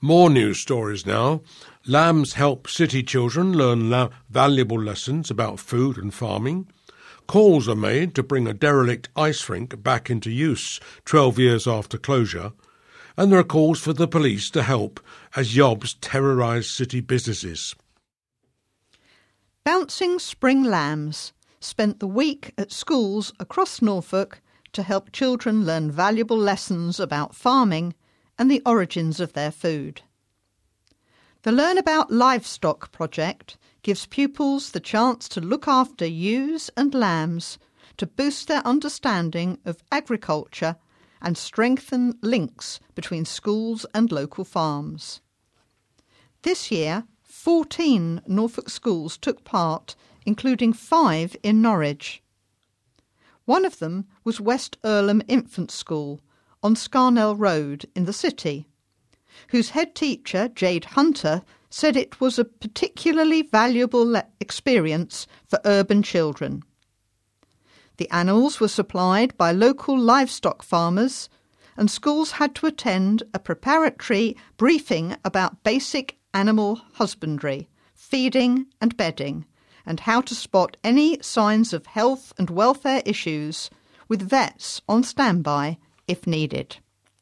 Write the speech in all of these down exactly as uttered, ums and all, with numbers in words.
More news stories now. Lambs help city children learn la- valuable lessons about food and farming. Calls are made to bring a derelict ice rink back into use twelve years after closure. And there are calls for the police to help as yobs terrorise city businesses. Bouncing Spring Lambs spent the week at schools across Norfolk to help children learn valuable lessons about farming and the origins of their food. The Learn About Livestock project gives pupils the chance to look after ewes and lambs to boost their understanding of agriculture and strengthen links between schools and local farms. This year, fourteen Norfolk schools took part, including five in Norwich. One of them was West Earlham Infant School on Scarnell Road in the city, whose head teacher, Jade Hunter, said it was a particularly valuable le- experience for urban children. The animals were supplied by local livestock farmers, and schools had to attend a preparatory briefing about basic animal husbandry, feeding and bedding, and how to spot any signs of health and welfare issues, with vets on standby if needed.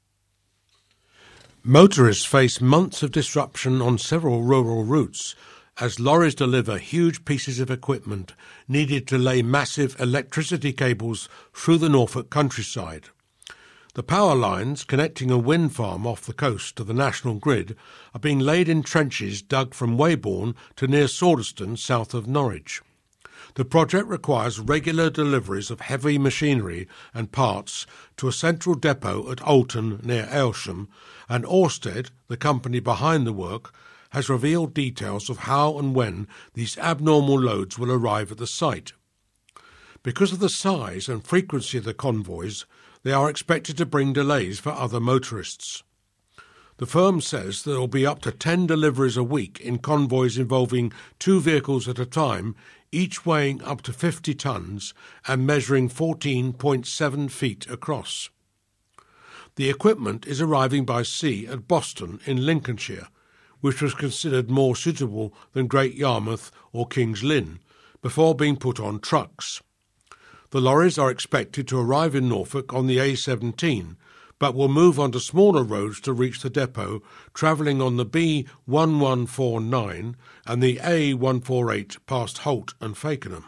Motorists face months of disruption on several rural routes as lorries deliver huge pieces of equipment needed to lay massive electricity cables through the Norfolk countryside. The power lines connecting a wind farm off the coast to the national grid are being laid in trenches dug from Weybourne to near Sawdeston, south of Norwich. The project requires regular deliveries of heavy machinery and parts to a central depot at Alton near Aylsham, and Orsted, the company behind the work, has revealed details of how and when these abnormal loads will arrive at the site. Because of the size and frequency of the convoys, they are expected to bring delays for other motorists. The firm says there will be up to ten deliveries a week in convoys involving two vehicles at a time, each weighing up to fifty tonnes and measuring fourteen point seven feet across. The equipment is arriving by sea at Boston in Lincolnshire, which was considered more suitable than Great Yarmouth or King's Lynn, before being put on trucks. The lorries are expected to arrive in Norfolk on the A seventeen, but will move onto smaller roads to reach the depot, travelling on the B one one four nine and the A one forty-eight past Holt and Fakenham.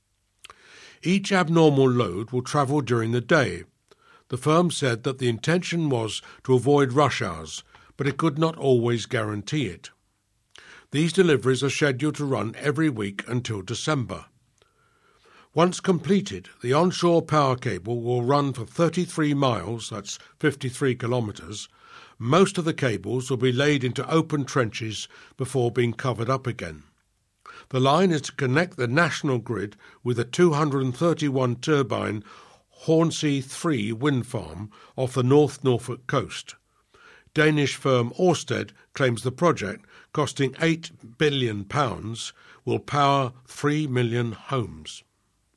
Each abnormal load will travel during the day. The firm said that the intention was to avoid rush hours, but it could not always guarantee it. These deliveries are scheduled to run every week until December. Once completed, the onshore power cable will run for thirty-three miles, that's fifty-three kilometres. Most of the cables will be laid into open trenches before being covered up again. The line is to connect the national grid with a two hundred thirty-one turbine Hornsea three wind farm off the North Norfolk coast. Danish firm Orsted claims the project, costing eight billion pounds, will power three million homes.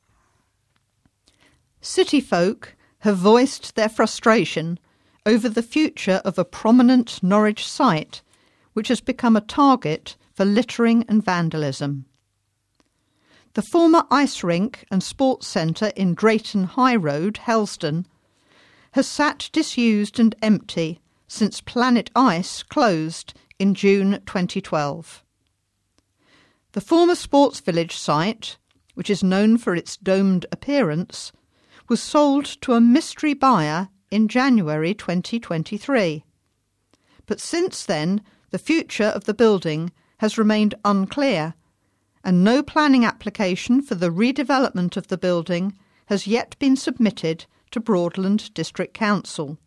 City folk have voiced their frustration over the future of a prominent Norwich site which has become a target for littering and vandalism. The former ice rink and sports centre in Drayton High Road, Helston, has sat disused and empty since Planet Ice closed in June twenty twelve. The former Sports Village site, which is known for its domed appearance, was sold to a mystery buyer in January twenty twenty-three. But since then, the future of the building has remained unclear, and no planning application for the redevelopment of the building has yet been submitted to Broadland District Council.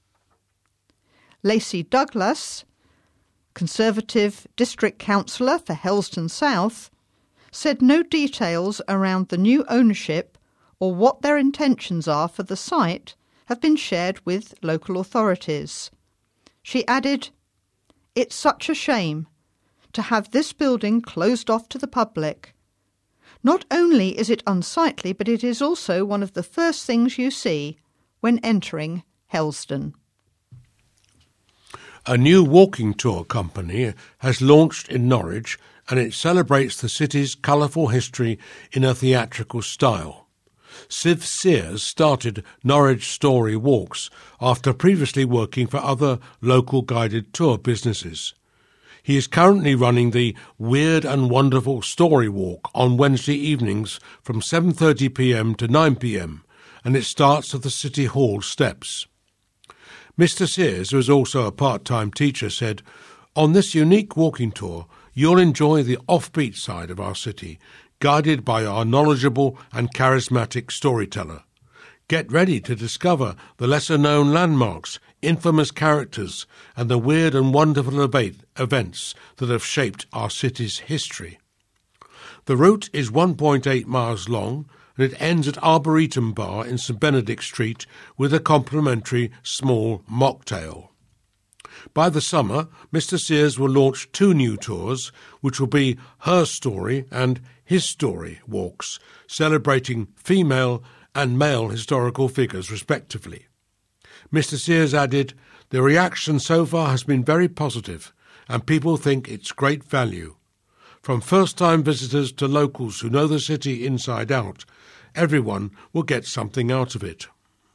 Lacey Douglas, Conservative District Councillor for Helston South, said no details around the new ownership or what their intentions are for the site have been shared with local authorities. She added, "It's such a shame to have this building closed off to the public. Not only is it unsightly, but it is also one of the first things you see when entering Helston." A new walking tour company has launched in Norwich, and it celebrates the city's colourful history in a theatrical style. Siv Sears started Norwich Story Walks after previously working for other local guided tour businesses. He is currently running the Weird and Wonderful Story Walk on Wednesday evenings from seven thirty p m to nine p m, and it starts at the City Hall steps. Mister Sears, who is also a part-time teacher, said, "On this unique walking tour, you'll enjoy the offbeat side of our city, guided by our knowledgeable and charismatic storyteller. Get ready to discover the lesser-known landmarks, infamous characters, and the weird and wonderful events that have shaped our city's history." The route is one point eight miles long, and it ends at Arboretum Bar in St Benedict Street with a complimentary small mocktail. By the summer, Mister Sears will launch two new tours, which will be Her Story and His Story walks, celebrating female and male historical figures respectively. Mister Sears added, "The reaction so far has been very positive, and people think it's great value. From first-time visitors to locals who know the city inside out, everyone will get something out of it."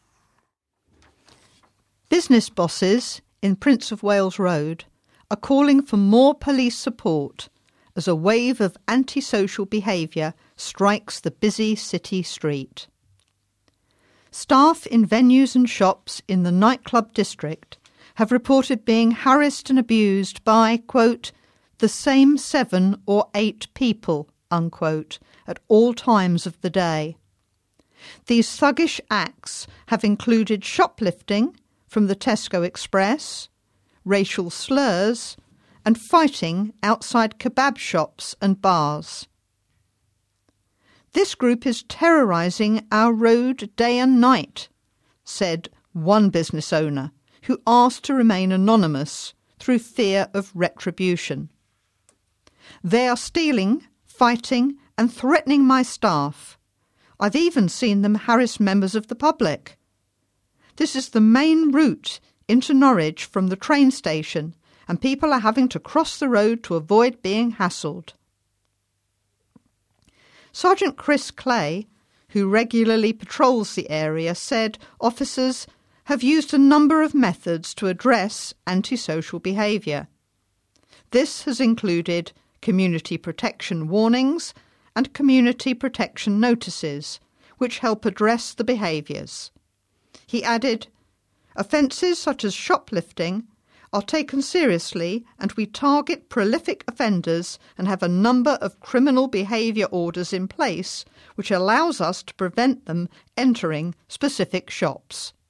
Business bosses in Prince of Wales Road are calling for more police support as a wave of antisocial behaviour strikes the busy city street. Staff in venues and shops in the nightclub district have reported being harassed and abused by, quote, "the same seven or eight people," unquote, at all times of the day. These thuggish acts have included shoplifting from the Tesco Express, racial slurs, and fighting outside kebab shops and bars. "This group is terrorising our road day and night," said one business owner, who asked to remain anonymous through fear of retribution. "They are stealing, fighting and threatening my staff. I've even seen them harass members of the public. This is the main route into Norwich from the train station, and people are having to cross the road to avoid being hassled." Sergeant Chris Clay, who regularly patrols the area, said officers have used a number of methods to address antisocial behaviour. This has included community protection warnings and community protection notices, which help address the behaviours. He added, "Offences such as shoplifting are taken seriously, and we target prolific offenders and have a number of criminal behaviour orders in place which allows us to prevent them entering specific shops."